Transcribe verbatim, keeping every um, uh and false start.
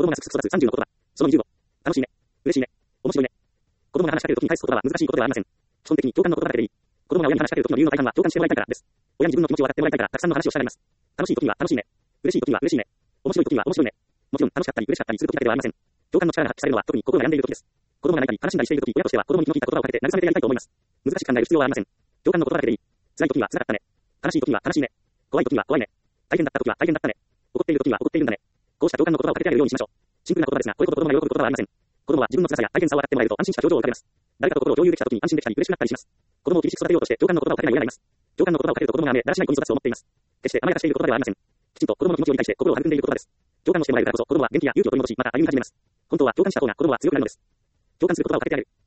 供がすくすく育つさんじゅうの言葉。そのにじゅうご。楽しいね。嬉しいね。面白いね。子供が話しかけるときに返す言葉は難しいことではありません。基本的に共感の言葉だけでいい。子供が親に話しかけるときの理由の大半は共感してもらいたいからです。親に自分の気持ちを分かってもらいたいからたくさんの話をしたがります。楽しいときには楽しいね。嬉しいときには嬉しいね。面白いときには面白いね。もちろん楽しかったり嬉しかったりするときだけではありません。共感の力が発揮されるのは特に心が病んでいるときです。子供が泣いたり悲しんだりしているとき、親としては子供に気の利いた言葉をかけて慰めてやりたいと思います。難しく考える必要はありません。共感の言葉だけでいい。辛いときには辛かったね。悲しいときには悲しいね。怖いときには怖いね。大変だったときは大変だったね。怒っているときには怒っているんだね。こうした共感の言葉をかけてあげるようにしましょう。シンプルな言葉ですが、これほど子供が喜ぶ言葉はありません。子供は自分の辛さや大変さを分かってもらえると安心した表情を浮かべます。誰かと心を共有できたときに安心できたり嬉しくなったりします。子供を厳しく育てようとして共感の言葉をかけない親がいます。共感の言葉をかけると子供が雨だらしない子に育つと思っています。決して甘やかしている言葉ではありません。きちんと子供の気持ちを理解して心を育んでいる言葉です。共感をしてもらえるからこそ子供は元気や勇気を取り戻し、また歩み始めます。本当は共感した方が子供は強くなるのです。共感する言葉をかけてあげる。